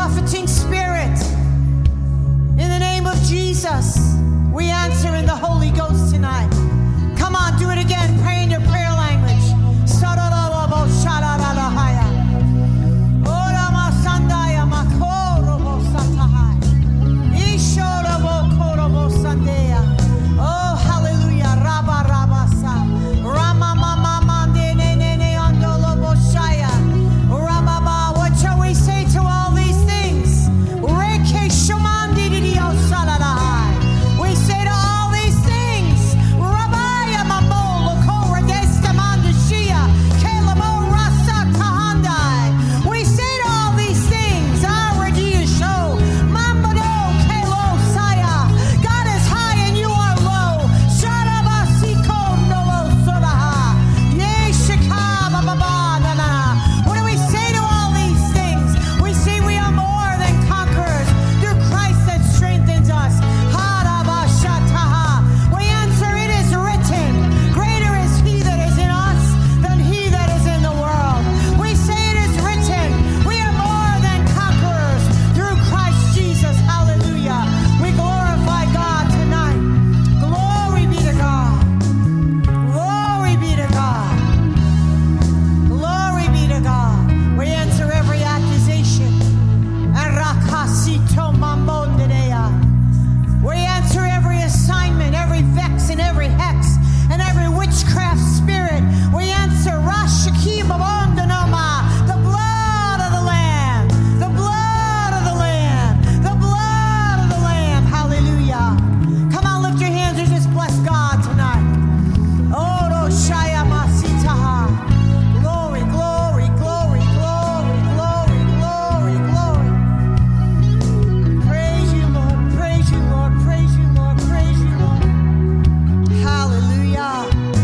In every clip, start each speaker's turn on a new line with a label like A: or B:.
A: buffeting spirit. In the name of Jesus, we answer in the Holy Ghost tonight. Come on, do it again. Pray in your prayer language. Oh, hallelujah. Rabba Rabasa. Rama Mama Mande Ne Ne Ne Andolo Boshaya. Rababa. What shall we say to all these things? Reke Shumandi Didio Saladahai. We say to all these things, Rabaya Mamo Lokora Destamanda Shia. Kalamo Rasa Tahandai. We say to all these things, Aradia Show. Mambado Kalo Saya. God is high and you are low. Sharabasiko Nolo Sodaha. Ye Shikaba Baba Nana. What do we say to all these things? We say we are more than conquerors through Christ that strengthens us. Harabashataha. We answer, it is written, greater is he that is in us than he that is in the world. We say it is written, we are more than conquerors through Christ Jesus. Hallelujah. We glorify God tonight. Glory be to God. Glory be to God. Glory be to God. We answer every accusation. Arakasito mambondedea. We answer every assignment, every vex and every hex and every witchcraft spirit. We answer Rashaki Babondanoma, the blood of the Lamb, the blood of the Lamb, the blood of the Lamb. Hallelujah. Come on, lift your hands and just bless God tonight. Oh, Roshaya Masitaha. Glory, glory, glory, glory, glory, glory, glory. Praise you, Lord. Praise you, Lord. Praise you, Lord. Praise you, Lord. Hallelujah.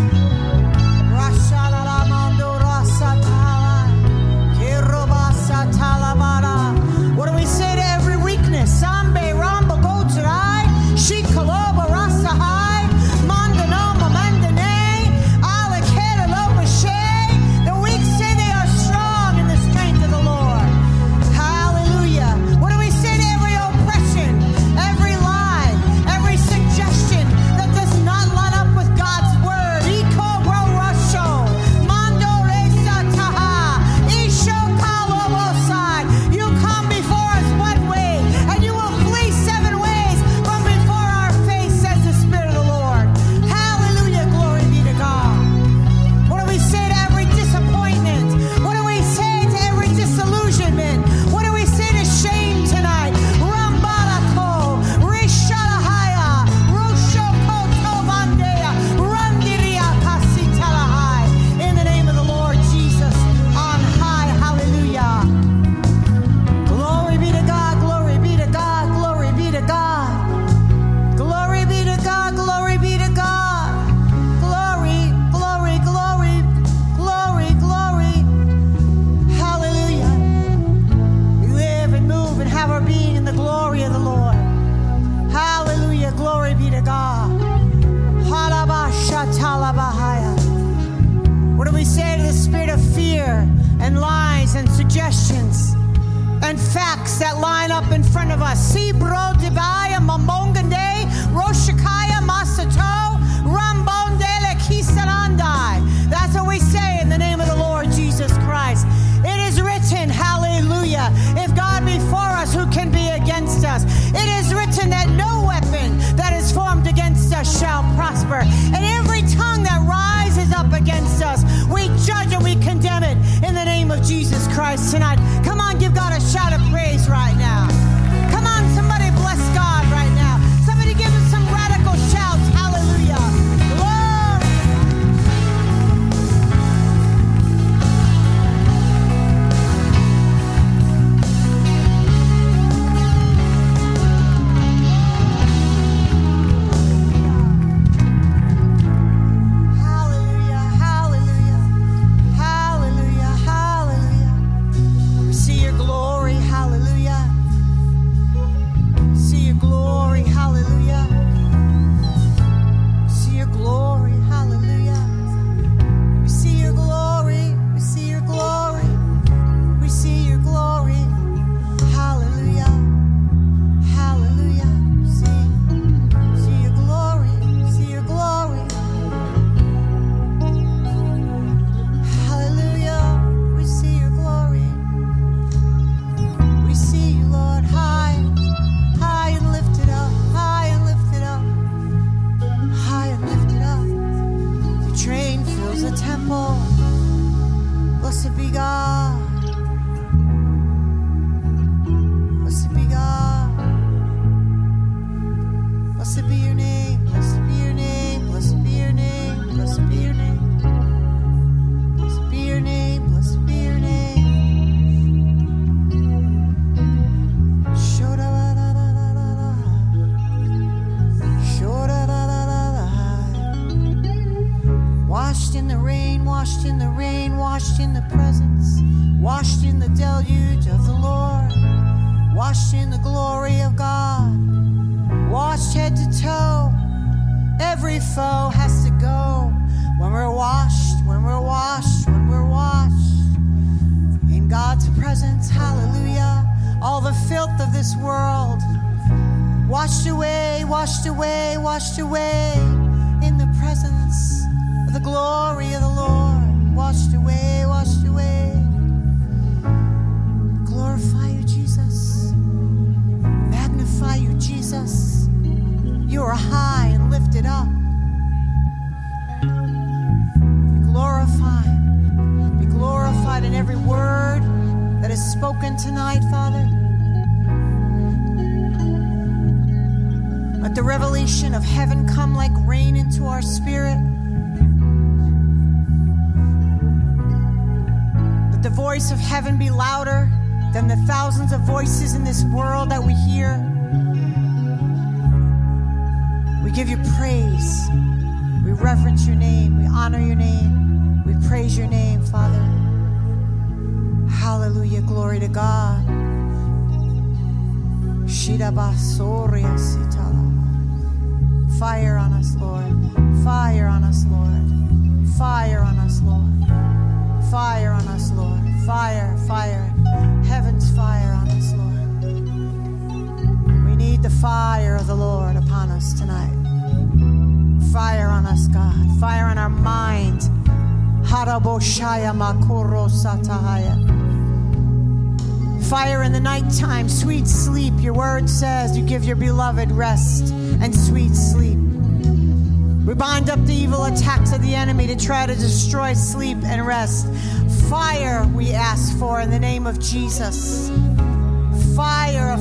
A: Rashalamando Rasatala. Kirobasa Talabara. What do we say to every weakness? Sambe Ramba Gotarai. Shikaloba Rasahai. Mandanoma Mandane. Alakeda Lopashe. The weak say they are strong in the strength of the Lord. Hallelujah. What do we say to every oppression, every lie, every suggestion that does not line up with God's word? Iko Bro Rusho. Mando Resa Taha. Isho Kalobosai. You come before us one way, and you will flee 7 ways from before our face, says the Spirit of the Lord. Hallelujah. Glory be to God. What do we say to every disappointment? What do we say to every disillusionment? What do we say to shame tonight? Rambalako, Rishalahaya, Roshoko Tobandea, Randiria Pasitalahai. In the name of the Lord Jesus on high. Hallelujah. Glory be to God, glory be to God, glory be to God. Glory be to God, glory be to God. Glory, glory, glory, glory, glory. Hallelujah. We live and move and have our being in the glory of the Lord. Hallelujah. Glory be to God. Halabashatalabahaya. What do we say to the spirit of fear and lies and suggestions and facts that line up in front of us? Sibro Dibaya Mambongande Roshakaya Masato Rambondele Kisanandai. That's what we say in the name of the Lord Jesus Christ. It is written, hallelujah. If God be for us, who can be against us? It is written that no weapon that is formed against us shall prosper. And every tongue that rises up against us, we judge and we condemn it in the name of Jesus Christ tonight. Come on, give God a shout of praise right now. Come on, somebody bless God right now. Somebody give him some radical shouts. Hallelujah. Glory. Hallelujah, hallelujah, hallelujah, hallelujah. the deluge of the Lord. Washed in the glory of God. Washed head to toe. Every foe has to go. When we're washed, when we're washed, when we're washed in God's presence, hallelujah. All the filth of this world washed away, washed away, washed away in the presence of the glory of the Lord. Washed away, washed away. Glorify you, Jesus. Magnify you, Jesus. You are high and lifted up. Be glorified in every word that is spoken tonight, Father. Let the revelation of heaven come like rain into our spirit. Let the voice of heaven be louder than the thousands of voices in this world that we hear. We give you praise. We reverence your name. We honor your name. We praise your name, Father. Hallelujah. Glory to God. Fire on us, Lord. Fire on us, Lord. Fire on us, Lord. Fire on us, Lord. Fire, fire. Heaven's fire on us, Lord. We need the fire of the Lord upon us tonight. Fire on us, God. Fire on our mind. Haraboshaya makoro satahaya. Fire in the nighttime, sweet sleep. Your word says you give your beloved rest and sweet sleep. We bind up the evil attacks of the enemy to try to destroy sleep and rest. Fire we ask for in the name of Jesus. Fire